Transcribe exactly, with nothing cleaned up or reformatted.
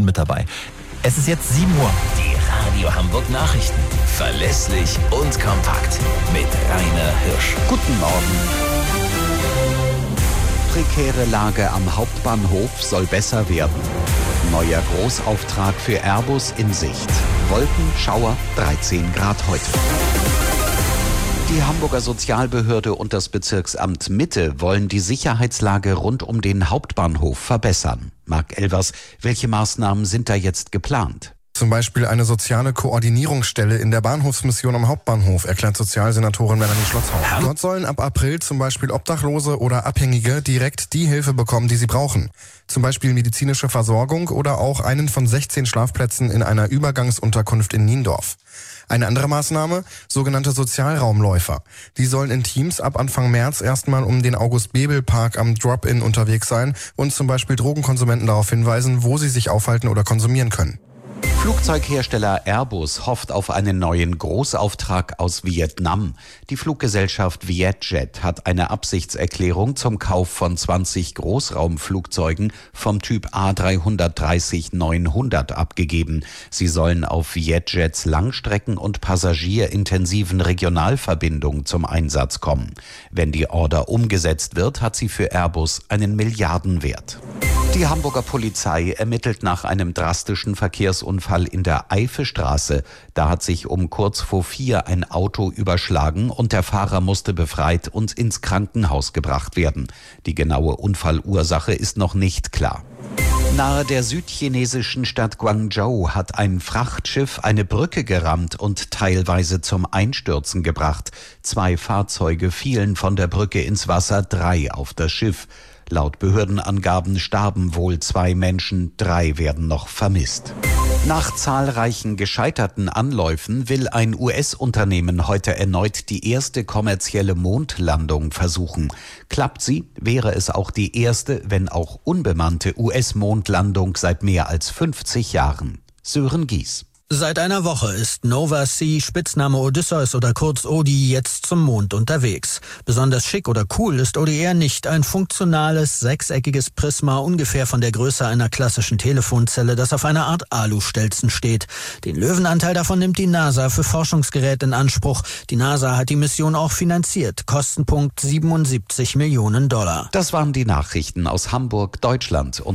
mit dabei. Es ist jetzt sieben Uhr. Die Radio Hamburg Nachrichten. Verlässlich und kompakt. Mit Rainer Hirsch. Guten Morgen. Prekäre Lage am Hauptbahnhof soll besser werden. Neuer Großauftrag für Airbus in Sicht. Wolken, Schauer, dreizehn Grad heute. Die Hamburger Sozialbehörde und das Bezirksamt Mitte wollen die Sicherheitslage rund um den Hauptbahnhof verbessern. Marc Elvers, welche Maßnahmen sind da jetzt geplant? Zum Beispiel eine soziale Koordinierungsstelle in der Bahnhofsmission am Hauptbahnhof, erklärt Sozialsenatorin Melanie Schlotzhauer. Dort sollen ab April zum Beispiel Obdachlose oder Abhängige direkt die Hilfe bekommen, die sie brauchen. Zum Beispiel medizinische Versorgung oder auch einen von sechzehn Schlafplätzen in einer Übergangsunterkunft in Niendorf. Eine andere Maßnahme, sogenannte Sozialraumläufer. Die sollen in Teams ab Anfang März erstmal um den August-Bebel-Park am Drop-In unterwegs sein und zum Beispiel Drogenkonsumenten darauf hinweisen, wo sie sich aufhalten oder konsumieren können. Flugzeughersteller Airbus hofft auf einen neuen Großauftrag aus Vietnam. Die Fluggesellschaft Vietjet hat eine Absichtserklärung zum Kauf von zwanzig Großraumflugzeugen vom Typ A drei dreißig neunhundert abgegeben. Sie sollen auf Vietjets Langstrecken- und passagierintensiven Regionalverbindungen zum Einsatz kommen. Wenn die Order umgesetzt wird, hat sie für Airbus einen Milliardenwert. Die Hamburger Polizei ermittelt nach einem drastischen Verkehrsunfall in der Eifestraße. Da hat sich um kurz vor vier ein Auto überschlagen und der Fahrer musste befreit und ins Krankenhaus gebracht werden. Die genaue Unfallursache ist noch nicht klar. Nahe der südchinesischen Stadt Guangzhou hat ein Frachtschiff eine Brücke gerammt und teilweise zum Einstürzen gebracht. Zwei Fahrzeuge fielen von der Brücke ins Wasser, drei auf das Schiff. Laut Behördenangaben starben wohl zwei Menschen, drei werden noch vermisst. Nach zahlreichen gescheiterten Anläufen will ein U S-Unternehmen heute erneut die erste kommerzielle Mondlandung versuchen. Klappt sie, wäre es auch die erste, wenn auch unbemannte U S-Mondlandung seit mehr als fünfzig Jahren. Sören Gies. Seit einer Woche ist Nova Sea, Spitzname Odysseus oder kurz Odi, jetzt zum Mond unterwegs. Besonders schick oder cool ist Odi eher nicht. Ein funktionales, sechseckiges Prisma, ungefähr von der Größe einer klassischen Telefonzelle, das auf einer Art Alustelzen steht. Den Löwenanteil davon nimmt die NASA für Forschungsgeräte in Anspruch. Die NASA hat die Mission auch finanziert. Kostenpunkt siebenundsiebzig Millionen Dollar. Das waren die Nachrichten aus Hamburg, Deutschland und